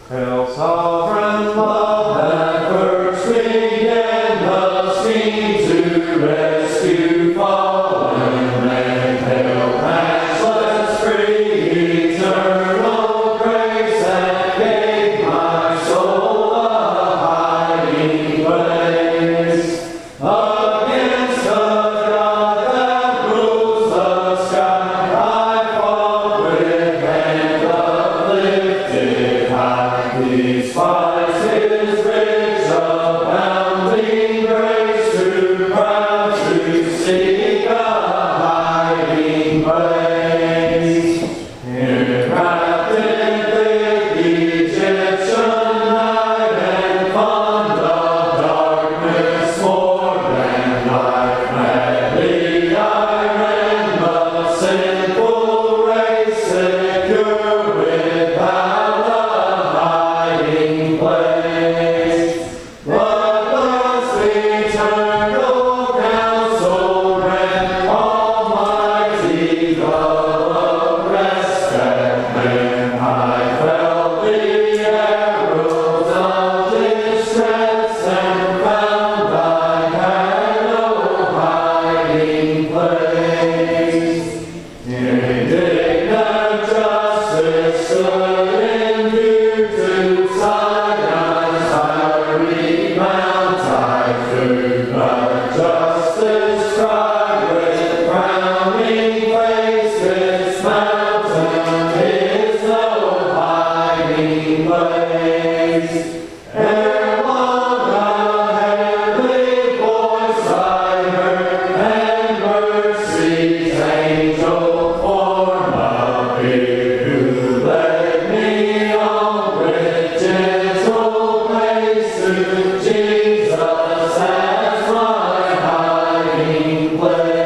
Hail, sovereign love that first began the scheme to rescue fallen men. Hail, matchless free, eternal grace that gave my soul a hiding place. Against the God that rules the sky, I fought with hand uplifted high. Despise His rich abounding grace, too proud to seek a hiding place. Enwrapped in thick Egyptian night and fond of darkness more than life, gladly I ran the sinful race, secure without a hiding place. But thus eternal counsel grant Almighty love rest at when I felt the arrows of distress and found I had no hiding place. Indignant justice stood in view to Sinai's fiery mount. I could but justice cry with frowning face. This mountain is no hiding place. Ere long a heavenly voice I heard, and mercy's angel form appeared, who led me on with gentle pace to Jesus as my hiding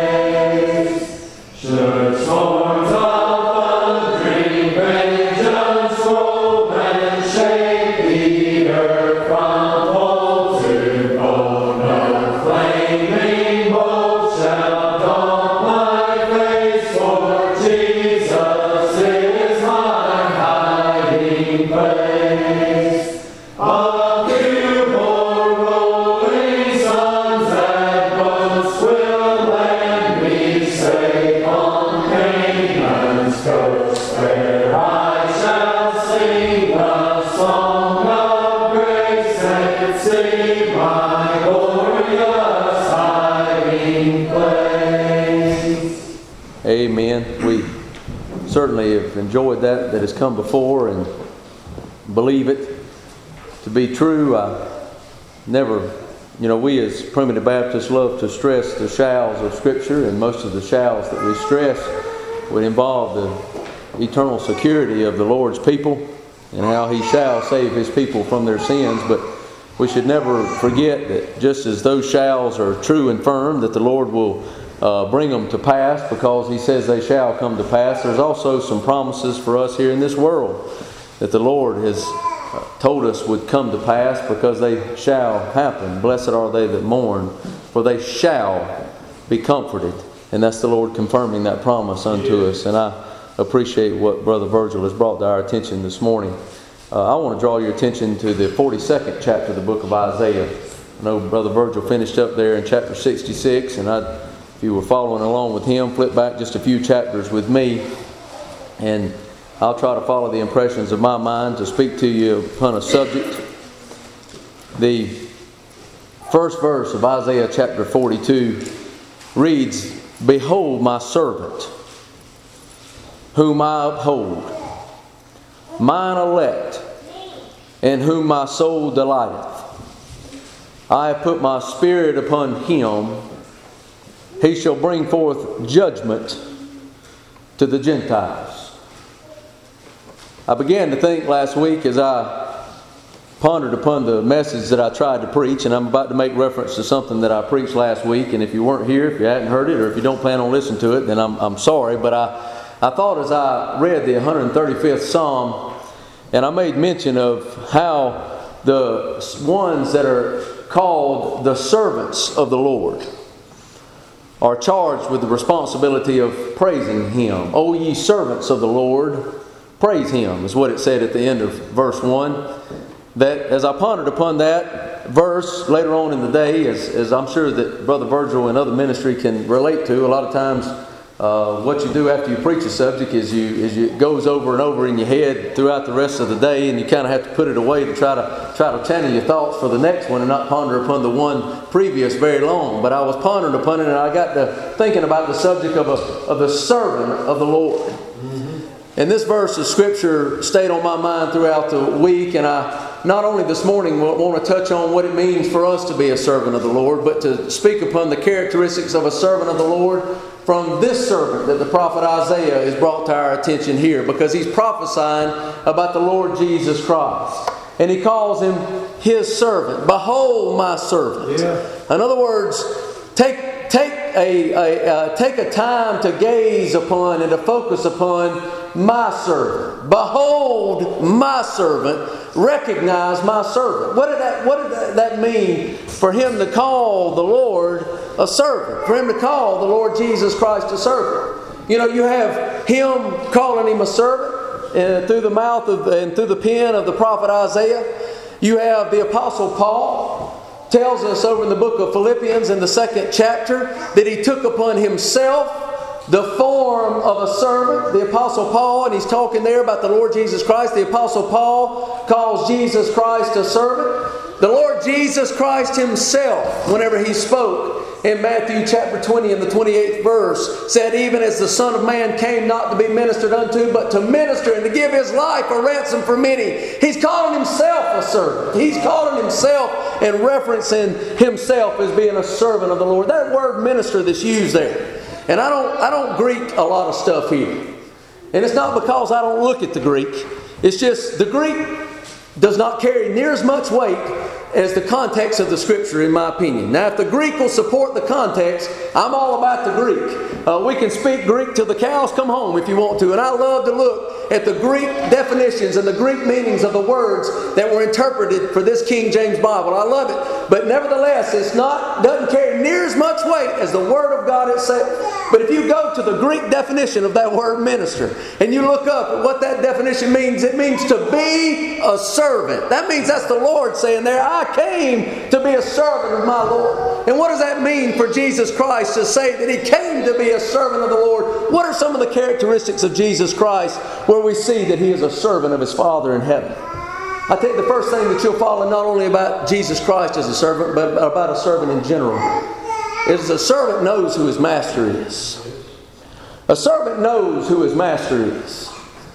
place. Should storms of thundering vengeance roll and shake the earth from pole to pole, no flaming bolt shall daunt my face, for Jesus is my hiding place. A few more rolling suns at once will land me safe on Canaan's coast, where I shall sing the song of grace and see my glorious hiding place. Amen. We certainly have enjoyed that has come before and believe it to be true. We as primitive Baptists love to stress the shalls of Scripture, and most of the shalls that we stress would involve the eternal security of the Lord's people and how He shall save His people from their sins. But we should never forget that just as those shalls are true and firm, that the Lord will bring them to pass because He says they shall come to pass, there's also some promises for us here in this world that the Lord has told us would come to pass because they shall happen. Blessed are they that mourn, for they shall be comforted. And that's the Lord confirming that promise unto us. And I appreciate what Brother Virgil has brought to our attention this morning. I want to draw your attention to the 42nd chapter of the book of Isaiah. I know Brother Virgil finished up there in chapter 66, and if you were following along with him, flip back just a few chapters with me, and I'll try to follow the impressions of my mind to speak to you upon a subject. The first verse of Isaiah chapter 42 reads, "Behold my servant, whom I uphold, mine elect, in whom my soul delighteth. I have put my spirit upon him. He shall bring forth judgment to the Gentiles." I began to think last week as I pondered upon the message that I tried to preach, and I'm about to make reference to something that I preached last week, and if you weren't here, if you hadn't heard it, or if you don't plan on listening to it, then I'm sorry, but I thought as I read the 135th Psalm, and I made mention of how the ones that are called the servants of the Lord are charged with the responsibility of praising Him. O ye servants of the Lord, praise Him, is what it said at the end of verse 1. That as I pondered upon that verse later on in the day, as I'm sure that Brother Virgil and other ministry can relate to, a lot of times what you do after you preach a subject is it goes over and over in your head throughout the rest of the day, and you kind of have to put it away to try to channel your thoughts for the next one and not ponder upon the one previous very long. But I was pondering upon it, and I got to thinking about the subject of the servant of the Lord. And this verse of Scripture stayed on my mind throughout the week, and I not only this morning want to touch on what it means for us to be a servant of the Lord, but to speak upon the characteristics of a servant of the Lord from this servant that the prophet Isaiah is brought to our attention here, because he's prophesying about the Lord Jesus Christ. And he calls him his servant. Behold my servant. Yeah. In other words, take a time to gaze upon and to focus upon my servant. Behold my servant. Recognize my servant. What did that mean for him to call the Lord a servant? For him to call the Lord Jesus Christ a servant. You know, you have him calling him a servant through the mouth and through the pen of the prophet Isaiah. You have the Apostle Paul tells us over in the book of Philippians in the 2nd chapter that he took upon himself the form of a servant. The Apostle Paul, and he's talking there about the Lord Jesus Christ. The Apostle Paul calls Jesus Christ a servant. The Lord Jesus Christ Himself, whenever He spoke in Matthew chapter 20 and the 28th verse, said, even as the Son of Man came not to be ministered unto, but to minister and to give His life a ransom for many. He's calling Himself a servant. He's calling Himself and referencing Himself as being a servant of the Lord. That word minister that's used there. And I don't Greek a lot of stuff here. And it's not because I don't look at the Greek. It's just the Greek does not carry near as much weight as the context of the Scripture, in my opinion. Now, if the Greek will support the context, I'm all about the Greek. We can speak Greek till the cows come home if you want to. And I love to look at the Greek definitions and the Greek meanings of the words that were interpreted for this King James Bible. I love it. But nevertheless, doesn't carry near as much weight as the Word of God itself. But if you go to the Greek definition of that word minister, and you look up at what that definition means, it means to be a servant. That means that's the Lord saying there, I came to be a servant of my Lord. And what does that mean for Jesus Christ to say that He came to be a servant of the Lord? What are some of the characteristics of Jesus Christ where we see that He is a servant of His Father in heaven? I think the first thing that you'll follow not only about Jesus Christ as a servant, but about a servant in general, is a servant knows who his master is. A servant knows who his master is.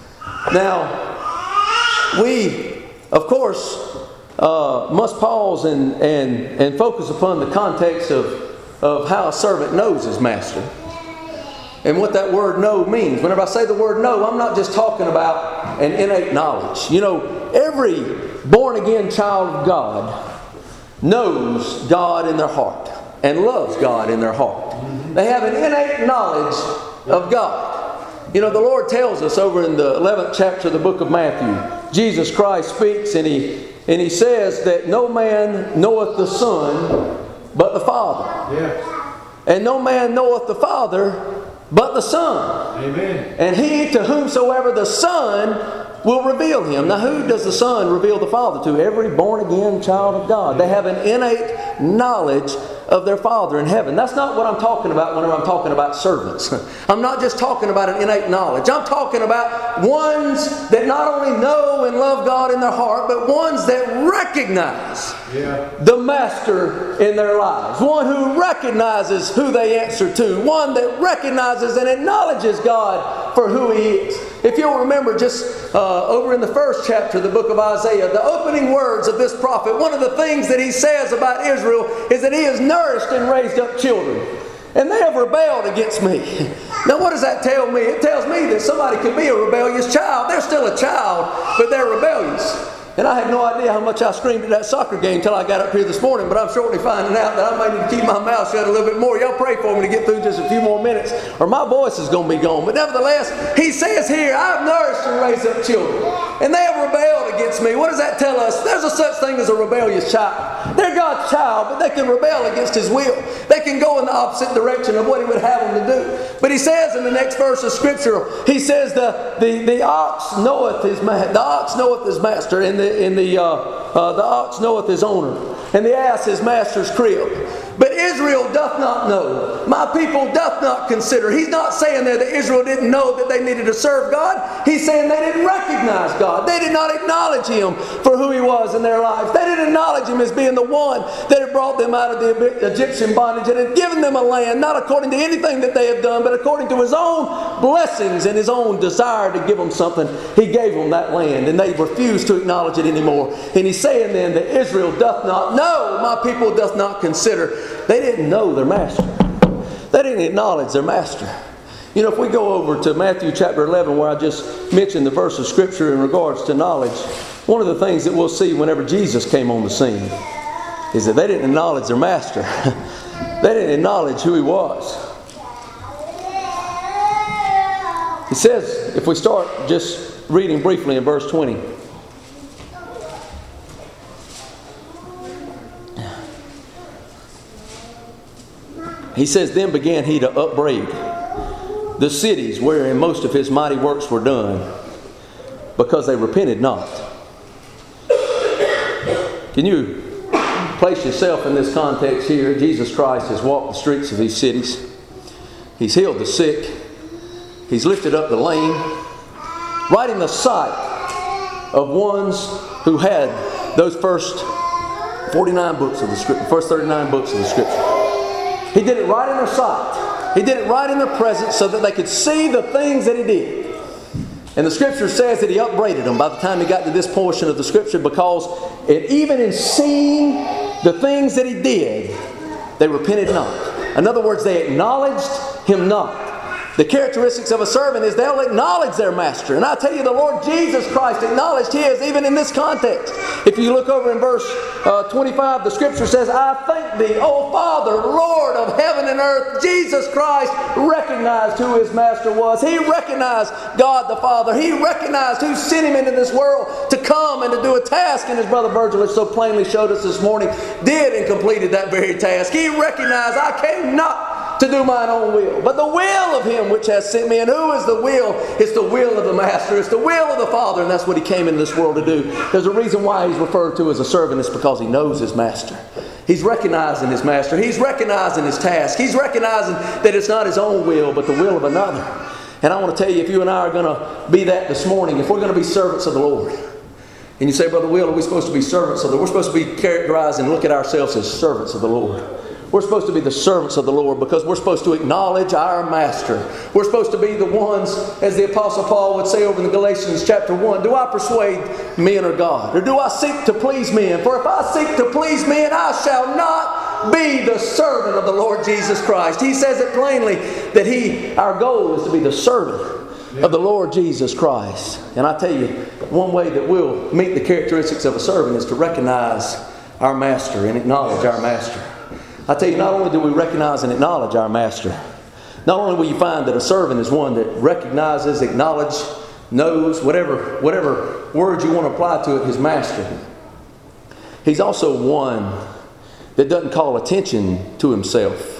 Now, we, of course, must pause and focus upon the context of how a servant knows his master and what that word know means. Whenever I say the word know, I'm not just talking about an innate knowledge. You know, every born-again child of God knows God in their heart and loves God in their heart. They have an innate knowledge of God. You know, the Lord tells us over in the 11th chapter of the book of Matthew, Jesus Christ speaks and He says that no man knoweth the Son but the Father. Yeah. And no man knoweth the Father but the Son. Amen. And he to whomsoever the Son will reveal Him. Now, who does the Son reveal the Father to? Every born-again child of God. They have an innate knowledge of their Father in heaven. That's not what I'm talking about whenever I'm talking about servants. I'm not just talking about an innate knowledge. I'm talking about ones that not only know and love God in their heart, but ones that recognize the Master in their lives. One who recognizes who they answer to. One that recognizes and acknowledges God for who He is. If you'll remember just over in the 1st chapter of the book of Isaiah, the opening words of this prophet, one of the things that he says about Israel is that he has nourished and raised up children. And they have rebelled against me. Now what does that tell me? It tells me that somebody could be a rebellious child. They're still a child, but they're rebellious. And I had no idea how much I screamed at that soccer game until I got up here this morning, but I'm shortly finding out that I may need to keep my mouth shut a little bit more. Y'all pray for me to get through just a few more minutes, or my voice is going to be gone. But nevertheless, he says here, I've nourished and raised up children, and they have rebelled against me. What does that tell us? There's a such thing as a rebellious child. They're God's child, but they can rebel against His will. They can go in the opposite direction of what He would have them to do. But he says in the next verse of Scripture, he says the ox knoweth his master, and the ox knoweth his owner, and the ass his master's crib. But Israel doth not know. My people doth not consider. He's not saying there that Israel didn't know that they needed to serve God. He's saying they didn't recognize God. They did not acknowledge Him for who He was in their lives. They didn't acknowledge Him as being the one that had brought them out of the Egyptian bondage and had given them a land, not according to anything that they have done, but according to His own blessings and His own desire to give them something. He gave them that land, and they refused to acknowledge it anymore. And He's saying then that Israel doth not know. My people doth not consider. They didn't know their master. They didn't acknowledge their master. You know, if we go over to Matthew chapter 11, where I just mentioned the verse of Scripture in regards to knowledge, one of the things that we'll see whenever Jesus came on the scene is that they didn't acknowledge their master. They didn't acknowledge who He was. He says, if we start just reading briefly in verse 20, he says, then began He to upbraid the cities wherein most of His mighty works were done, because they repented not. Can you place yourself in this context here? Jesus Christ has walked the streets of these cities. He's healed the sick. He's lifted up the lame, right in the sight of ones who had those first 49 books of the Scripture, first 39 books of the Scripture. He did it right in their sight. He did it right in their presence so that they could see the things that He did. And the Scripture says that He upbraided them by the time He got to this portion of the Scripture, because even in seeing the things that He did, they repented not. In other words, they acknowledged Him not. The characteristics of a servant is they'll acknowledge their master. And I tell you, the Lord Jesus Christ acknowledged His even in this context. If you look over in verse 25, the Scripture says, I thank Thee, O Father, Lord of heaven and earth. Jesus Christ recognized who His master was. He recognized God the Father. He recognized who sent Him into this world to come and to do a task. And as Brother Virgil has so plainly showed us this morning, did and completed that very task. He recognized, I came not to do mine own will, but the will of Him which has sent me. And who is the will? It's the will of the Master. It's the will of the Father, and that's what He came in this world to do. There's a reason why He's referred to as a servant. It's because He knows His Master. He's recognizing His Master. He's recognizing His task. He's recognizing that it's not His own will, but the will of another. And I want to tell you, if you and I are going to be that this morning, if we're going to be servants of the Lord, and you say, Brother Will, are we supposed to be servants of the Lord? We're supposed to be characterized and look at ourselves as servants of the Lord. We're supposed to be the servants of the Lord because we're supposed to acknowledge our Master. We're supposed to be the ones, as the Apostle Paul would say over in Galatians chapter 1, do I persuade men or God? Or do I seek to please men? For if I seek to please men, I shall not be the servant of the Lord Jesus Christ. He says it plainly that our goal is to be the servant of the Lord Jesus Christ. And I tell you, one way that we'll meet the characteristics of a servant is to recognize our Master and acknowledge our Master. I tell you, not only do we recognize and acknowledge our Master, not only will you find that a servant is one that recognizes, acknowledges, knows, whatever words you want to apply to it, his Master. He's also one that doesn't call attention to himself,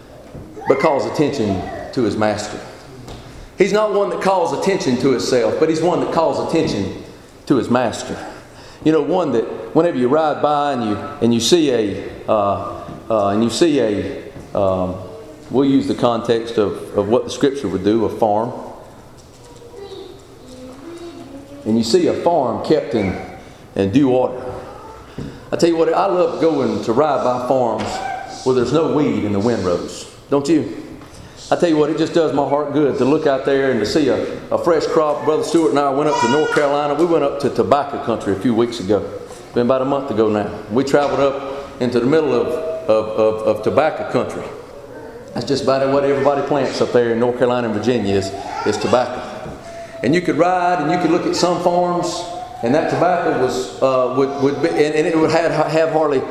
but calls attention to his Master. He's not one that calls attention to himself, but he's one that calls attention to his Master. You know, one that whenever you ride by and you see we'll use the context of what the Scripture would do, a farm. And you see a farm kept in due order. I tell you what, I love going to ride by farms where there's no weed in the windrows. Don't you? I tell you what, it just does my heart good to look out there and to see a fresh crop. Brother Stewart and I went up to North Carolina. We went up to tobacco country a few weeks ago. It's been about a month ago now. We traveled up into the middle of tobacco country. That's just about what everybody plants up there in North Carolina and Virginia is tobacco. And you could ride and you could look at some farms And that tobacco was would be, and it would have hardly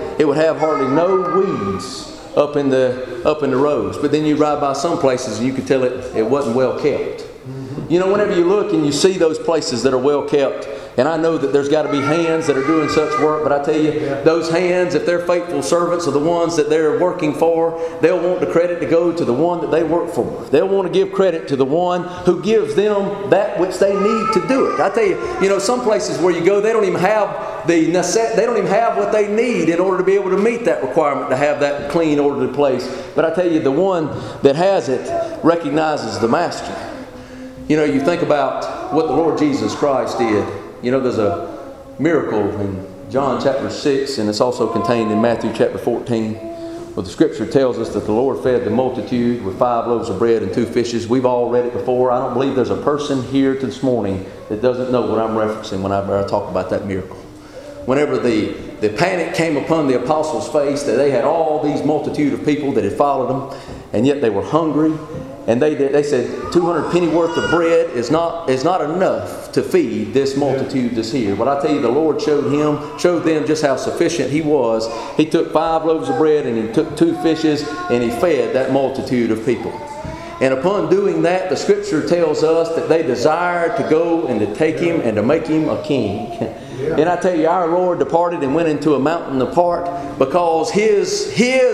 no weeds up in the rows. But then you ride by some places and you could tell it wasn't well kept. You know, whenever you look and you see those places that are well kept, and I know that there's got to be hands that are doing such work, but I tell you, those hands, if they're faithful servants of the ones that they're working for, they'll want the credit to go to the one that they work for. They'll want to give credit to the one who gives them that which they need to do it. I tell you, some places where you go, they don't even have they don't even have what they need in order to be able to meet that requirement to have that clean, orderly place. But I tell you, the one that has it recognizes the master. You know, you think about what the Lord Jesus Christ did. You know, there's a miracle in John chapter 6, and it's also contained in Matthew chapter 14, where the Scripture tells us that the Lord fed the multitude with 5 loaves of bread and 2 fishes. We've all read it before. I don't believe there's a person here this morning that doesn't know what I'm referencing whenever I talk about that miracle. Whenever the panic came upon the apostles' face, that they had all these multitude of people that had followed them, and yet they were hungry. And they said 200 penny worth of bread is not enough to feed this multitude that's here. But I tell you, the Lord showed them just how sufficient He was. He took 5 loaves of bread and He took 2 fishes and He fed that multitude of people. And upon doing that, the Scripture tells us that they desired to go and to take Him and to make Him a king. And I tell you, our Lord departed and went into a mountain apart, because His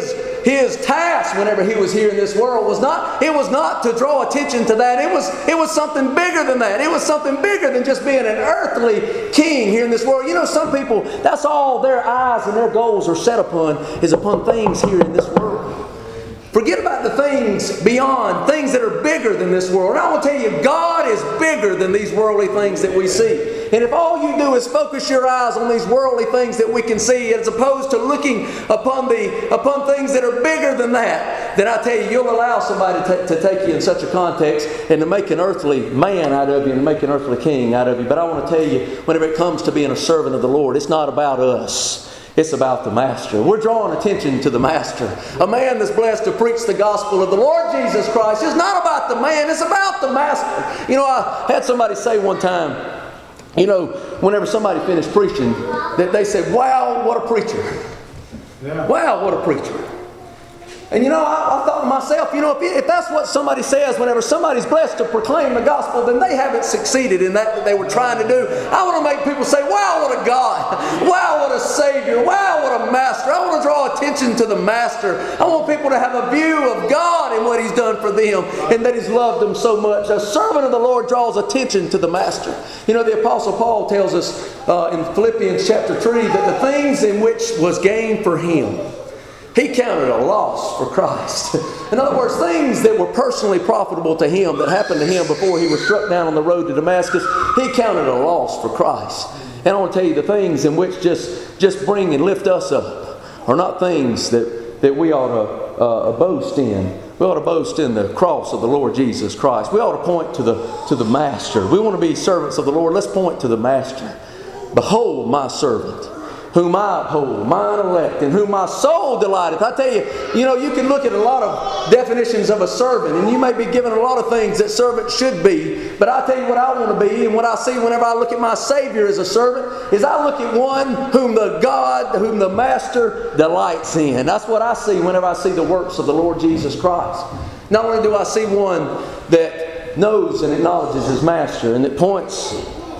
task whenever He was here in this world was not to draw attention to that. It was something bigger than that. It was something bigger than just being an earthly king here in this world. You know, some people, that's all their eyes and their goals are set upon, is upon things here in this world. Forget about the things beyond, things that are bigger than this world. And I want to tell you, God is bigger than these worldly things that we see. And if all you do is focus your eyes on these worldly things that we can see, as opposed to looking upon things that are bigger than that, then I tell you, you'll allow somebody to take you in such a context and to make an earthly man out of you and to make an earthly king out of you. But I want to tell you, whenever it comes to being a servant of the Lord, it's not about us. It's about the Master. We're drawing attention to the Master. A man that's blessed to preach the gospel of the Lord Jesus Christ is not about the man, it's about the Master. You know, I had somebody say one time, you know, whenever somebody finished preaching, that they said, "Wow, what a preacher." Yeah. Wow, what a preacher. And you know, I thought to myself, you know, if that's what somebody says whenever somebody's blessed to proclaim the gospel, then they haven't succeeded in that they were trying to do. I want to make people say, "Wow, what a God. Wow, what a Savior. Wow, what a Master." I want to draw attention to the Master. I want people to have a view of God and what He's done for them and that He's loved them so much. A servant of the Lord draws attention to the Master. You know, the Apostle Paul tells us in Philippians chapter 3 that the things in which was gained for him, he counted a loss for Christ. In other words, things that were personally profitable to him, that happened to him before he was struck down on the road to Damascus, he counted a loss for Christ. And I want to tell you, the things in which just bring and lift us up are not things that we ought to boast in. We ought to boast in the cross of the Lord Jesus Christ. We ought to point to the Master. We want to be servants of the Lord. Let's point to the Master. "Behold my servant, whom I uphold, mine elect, in whom my soul delighteth." I tell you, you know, you can look at a lot of definitions of a servant, and you may be given a lot of things that servants should be. But I tell you what I want to be, and what I see whenever I look at my Savior as a servant, is I look at one whom the Master delights in. That's what I see whenever I see the works of the Lord Jesus Christ. Not only do I see one that knows and acknowledges His Master, and that points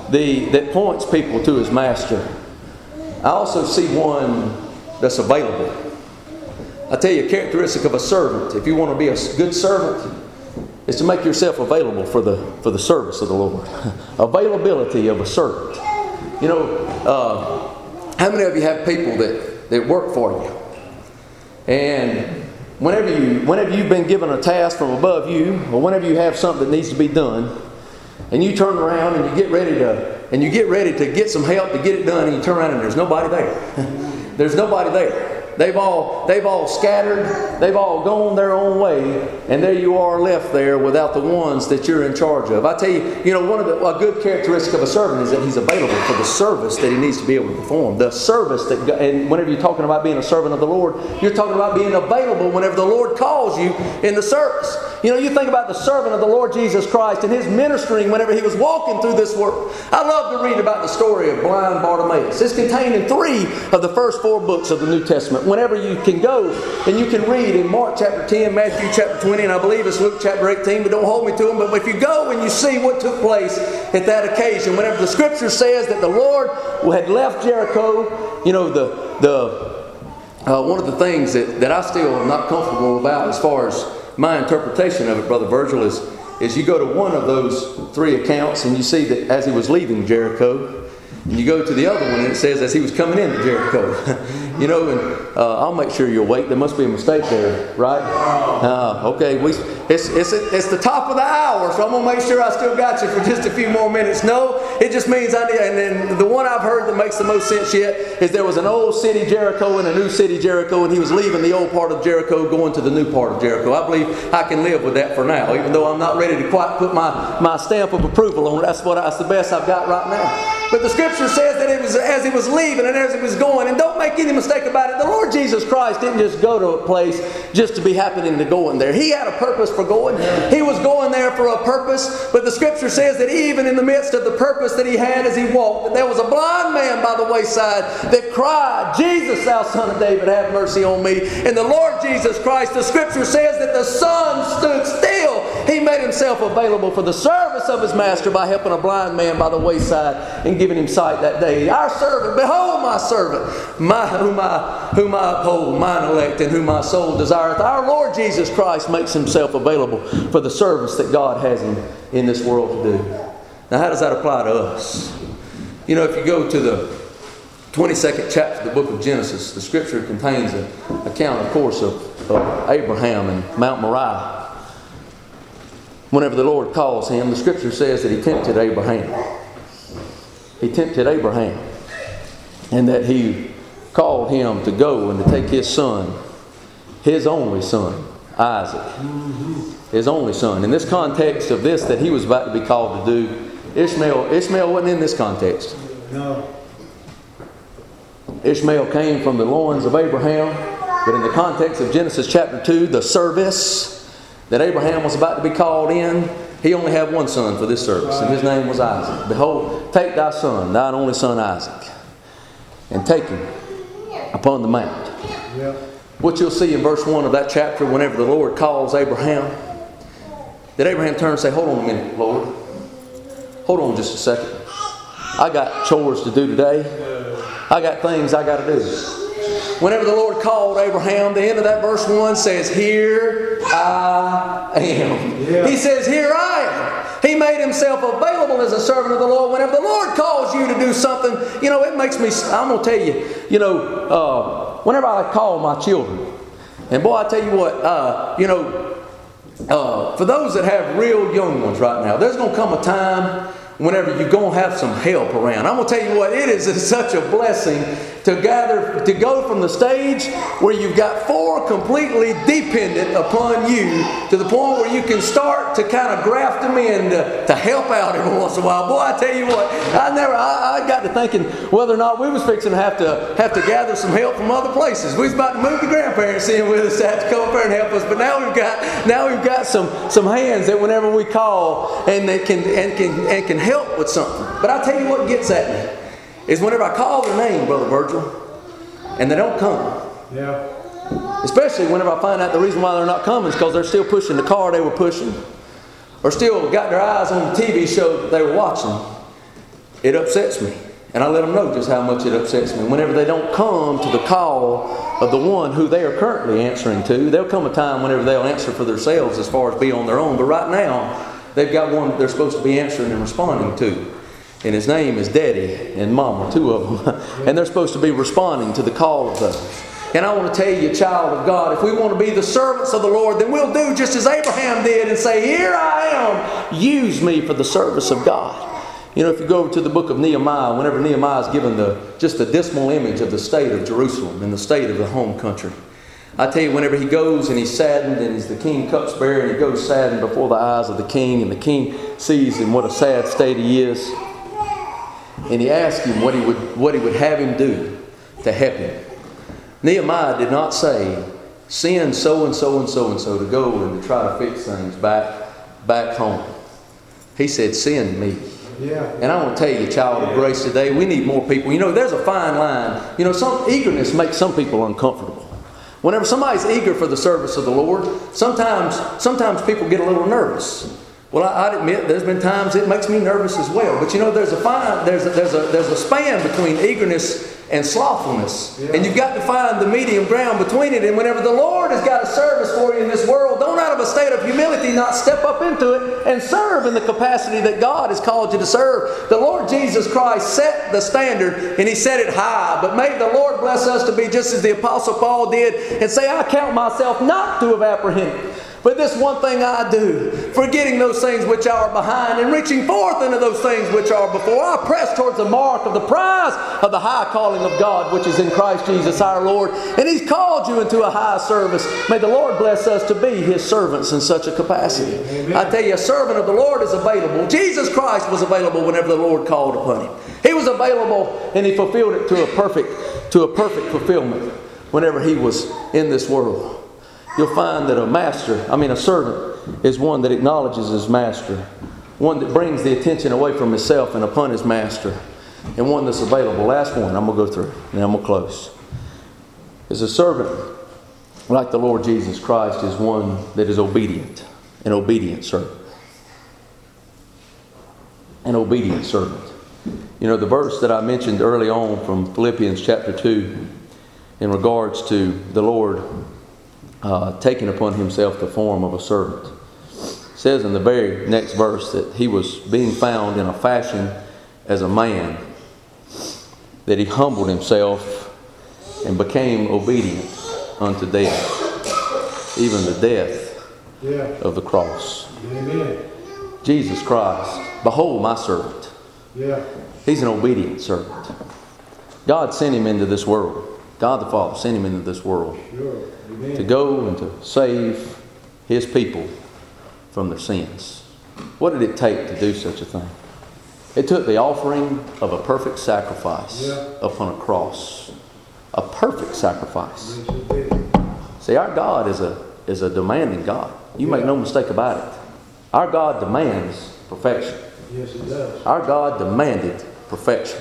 people to His Master, I also see one that's available. I tell you, a characteristic of a servant, if you want to be a good servant, is to make yourself available for the service of the Lord. Availability of a servant. You know, how many of you have people that work for you? And whenever you've been given a task from above you, or whenever you have something that needs to be done, and you turn around and you get ready to get some help to get it done, and you turn around and there's nobody there. There's nobody there. They've all scattered. They've all gone their own way. And there you are left there without the ones that you're in charge of. I tell you, one of a good characteristic of a servant is that he's available for the service that he needs to be able to perform. The service that, and whenever you're talking about being a servant of the Lord, you're talking about being available whenever the Lord calls you in the service. You think about the servant of the Lord Jesus Christ and his ministering whenever he was walking through this world. I love to read about the story of blind Bartimaeus. It's contained in 3 of the first 4 books of the New Testament. Whenever you can go and you can read in Mark chapter 10, Matthew chapter 20, and I believe it's Luke chapter 18, but don't hold me to them. But if you go and you see what took place at that occasion, whenever the Scripture says that the Lord had left Jericho, one of the things that I still am not comfortable about as far as my interpretation of it, Brother Virgil, is you go to one of those 3 accounts and you see that as he was leaving Jericho, and you go to the other one and it says as he was coming into Jericho. And I'll make sure you'll wait. There must be a mistake there, right? Okay, it's the top of the hour, so I'm going to make sure I still got you for just a few more minutes. No, it just means I need, and then the one I've heard that makes the most sense yet is there was an old city Jericho and a new city Jericho, and he was leaving the old part of Jericho going to the new part of Jericho. I believe I can live with that for now, even though I'm not ready to quite put my stamp of approval on it. That's the best I've got right now. But the Scripture says that it was as he was leaving and as he was going, and don't make any mistake about it, the Lord Jesus Christ didn't just go to a place just to be happening to go in there. He had a purpose for going. He was going there for a purpose, but the Scripture says that even in the midst of the purpose that he had as he walked, that there was a blind man by the wayside that cried, "Jesus, thou Son of David, have mercy on me." And the Lord Jesus Christ, the Scripture says that the sun stood still. He made himself available for the service of his master by helping a blind man by the wayside and giving him sight that day. Our servant, behold my servant, whom I uphold, mine elect, and whom my soul desireth. Our Lord Jesus Christ makes himself available for the service that God has him in this world to do. Now, how does that apply to us? If you go to the 22nd chapter of the book of Genesis, the Scripture contains an account, of course, of Abraham and Mount Moriah. Whenever the Lord calls him, the Scripture says that he tempted Abraham. He tempted Abraham. And that he called him to go and to take his son, his only son, Isaac. His only son. In this context of this that he was about to be called to do, Ishmael wasn't in this context. No. Ishmael came from the loins of Abraham. But in the context of Genesis chapter 2, the service that Abraham was about to be called in, he only had one son for this service, and his name was Isaac. Behold, take thy son, thine only son Isaac, and take him upon the mount. Yep. What you'll see in verse 1 of that chapter, whenever the Lord calls Abraham, that Abraham turned and say, "Hold on a minute, Lord. Hold on just a second. I got chores to do today. I got things I got to do." Whenever the Lord called Abraham, the end of that verse 1 says, "Here I am." Yeah. He says, "Here I am." He made himself available as a servant of the Lord. Whenever the Lord calls you to do something, it makes me, I'm going to tell you, whenever I call my children, and boy, I tell you what, for those that have real young ones right now, there's going to come a time whenever you're going to have some help around. I'm going to tell you what, it is such a blessing to go from the stage where you've got 4 completely dependent upon you to the point where you can start to kind of graft them in to help out every once in a while. Boy, I tell you what, I got to thinking whether or not we was fixing to have to gather some help from other places. We was about to move the grandparents in with us to have to come up there and help us, but now we've got some hands that whenever we call and they can help with something. But I tell you what gets at me is whenever I call their name, Brother Virgil, and they don't come. Yeah. Especially whenever I find out the reason why they're not coming is because they're still pushing the car they were pushing, or still got their eyes on the TV show that they were watching. It upsets me. And I let them know just how much it upsets me. Whenever they don't come to the call of the one who they are currently answering to, there'll come a time whenever they'll answer for themselves as far as be on their own. But right now, they've got one that they're supposed to be answering and responding to. And his name is Daddy and Mama, 2 of them. And they're supposed to be responding to the call of those. And I want to tell you, child of God, if we want to be the servants of the Lord, then we'll do just as Abraham did and say, "Here I am, use me for the service of God." You know, if you go over to the book of Nehemiah, whenever Nehemiah is given just the dismal image of the state of Jerusalem and the state of the home country, I tell you, whenever he goes and he's saddened and he's the king cupbearer and he goes saddened before the eyes of the king, and the king sees in what a sad state he is, and he asks him what he would have him do to help him. Nehemiah did not say, send so and so and so and so to go and to try to fix things back home. He said, send me. Yeah. And I want to tell you, child of grace, today, we need more people. You know, there's a fine line. You know, some eagerness makes some people uncomfortable. Whenever somebody's eager for the service of the Lord, sometimes people get a little nervous. Well, I'd admit there's been times it makes me nervous as well. But you know, there's a span between eagerness and slothfulness. Yeah. And you've got to find the medium ground between it. And whenever the Lord has got a service for you in this world, don't out of a state of humility not step up into it and serve in the capacity that God has called you to serve. The Lord Jesus Christ set the standard and He set it high. But may the Lord bless us to be just as the Apostle Paul did and say, I count myself not to have apprehended. But this one thing I do, forgetting those things which are behind and reaching forth into those things which are before, I press towards the mark of the prize of the high calling of God, which is in Christ Jesus our Lord. And He's called you into a high service. May the Lord bless us to be His servants in such a capacity. Amen. I tell you, a servant of the Lord is available. Jesus Christ was available whenever the Lord called upon Him. He was available and He fulfilled it to a perfect fulfillment whenever He was in this world. You'll find that a servant is one that acknowledges his master, one that brings the attention away from himself and upon his master, and one that's available. Last one I'm going to go through, and I'm going to close. Is a servant, like the Lord Jesus Christ, is one that is obedient, an obedient servant. An obedient servant. You know, the verse that I mentioned early on from Philippians chapter 2 in regards to the Lord taking upon Himself the form of a servant. It says in the very next verse that He was being found in a fashion as a man, that He humbled Himself and became obedient unto death, even the death of the cross. Amen. Jesus Christ, behold my servant. Yeah. He's an obedient servant. God sent Him into this world. God the Father sent Him into this world. Sure. To go and to save His people from their sins. What did it take to do such a thing? It took the offering of a perfect sacrifice upon a cross. A perfect sacrifice. See, our God is a demanding God. You make no mistake about it. Our God demands perfection. Yes, He does. Our God demanded perfection.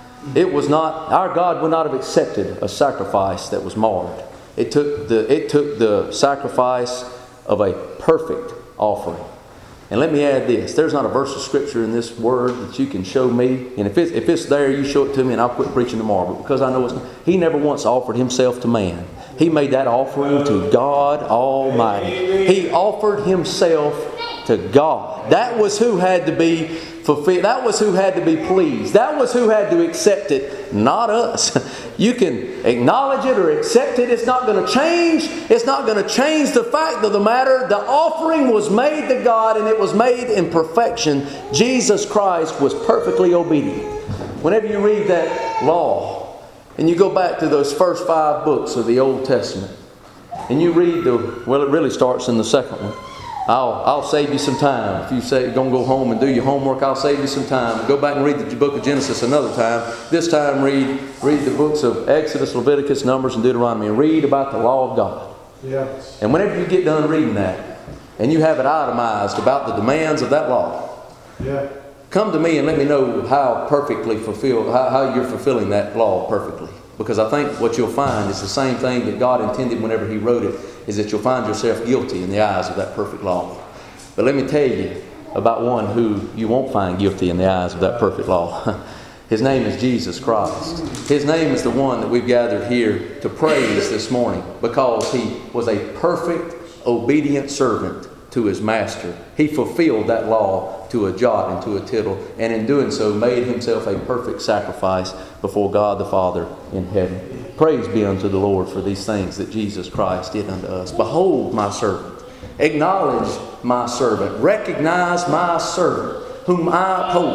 Our God would not have accepted a sacrifice that was marred. It took the sacrifice of a perfect offering. And let me add this. There's not a verse of Scripture in this Word that you can show me. And if it's there, you show it to me and I'll quit preaching tomorrow. But because I know He never once offered Himself to man. He made that offering to God Almighty. He offered Himself to God. That was who had to be fulfilled. That was who had to be pleased. That was who had to accept it, not us. You can acknowledge it or accept it. It's not going to change. It's not going to change the fact of the matter. The offering was made to God and it was made in perfection. Jesus Christ was perfectly obedient. Whenever you read that law and you go back to those first 5 books of the Old Testament and you read it really starts in the second one. I'll save you some time. If you say you're going to go home and do your homework, I'll save you some time. Go back and read the book of Genesis another time. This time read the books of Exodus, Leviticus, Numbers, and Deuteronomy, and read about the law of God. Yes. And whenever you get done reading that, and you have it itemized about the demands of that law, come to me and let me know how you're fulfilling that law perfectly. Because I think what you'll find is the same thing that God intended whenever He wrote it, is that you'll find yourself guilty in the eyes of that perfect law. But let me tell you about one who you won't find guilty in the eyes of that perfect law. His name is Jesus Christ. His name is the one that we've gathered here to praise this morning because He was a perfect, obedient servant to His master. He fulfilled that law to a jot and to a tittle, and in doing so made Himself a perfect sacrifice before God the Father in heaven. Praise be unto the Lord for these things that Jesus Christ did unto us. Behold my servant. Acknowledge my servant. Recognize my servant whom I uphold.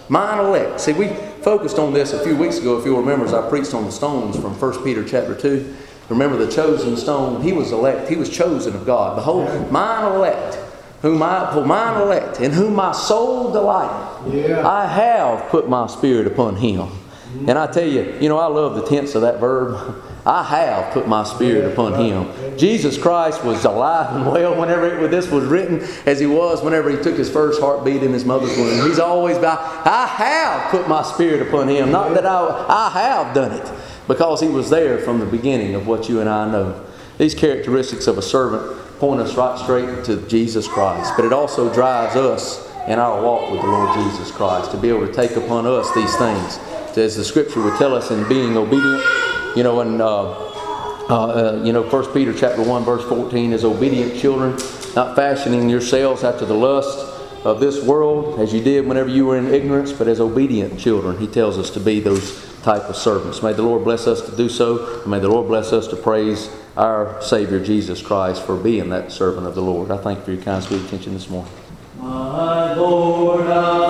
Mine elect. See, we focused on this a few weeks ago, if you'll remember, as I preached on the stones from 1 Peter chapter 2. Remember the chosen stone, he was elect, he was chosen of God. Behold, mine elect, mine elect, in whom my soul delighteth. Yeah. I have put my spirit upon him. And I tell you, I love the tense of that verb. I have put my spirit upon him. Jesus Christ was alive and well whenever this was written, as he was whenever he took his first heartbeat in his mother's womb. He's always been, I have put my spirit upon him. Not that I have done it, because he was there from the beginning of what you and I know. These characteristics of a servant point us right straight to Jesus Christ. But it also drives us in our walk with the Lord Jesus Christ to be able to take upon us these things. As the Scripture would tell us in being obedient, in 1 Peter chapter 1 verse 14, as obedient children, not fashioning yourselves after the lust of this world, as you did whenever you were in ignorance, but as obedient children. He tells us to be those type of servants. May the Lord bless us to do so, and may the Lord bless us to praise our Savior Jesus Christ for being that servant of the Lord. I thank you for your kind, sweet attention this morning. My Lord,